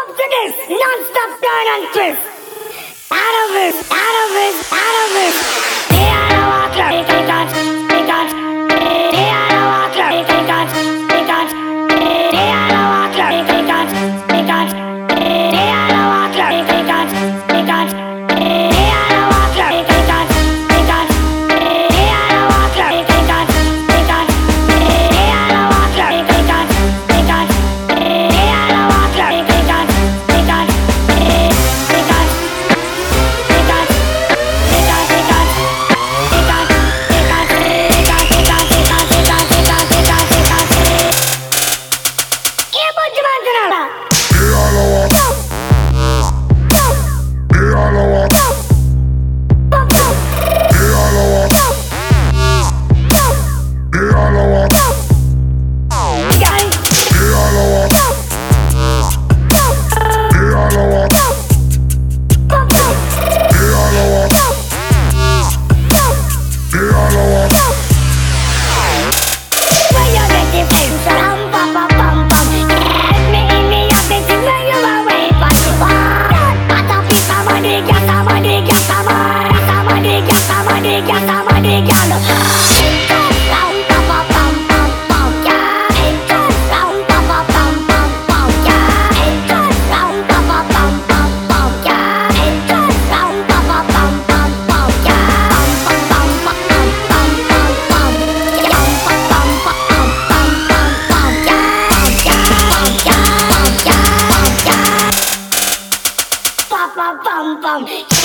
Bump to this, non-stop turn and twist. Out of it, out of it, out of it. They are the walker, they can't. They are the walker, they can't. They are the walker, they can't. They are the walker, they can't. They are the walker, they can't. They are the walker, they can't. They are the walker, they can't. They are the walker, they can't. Bum bum.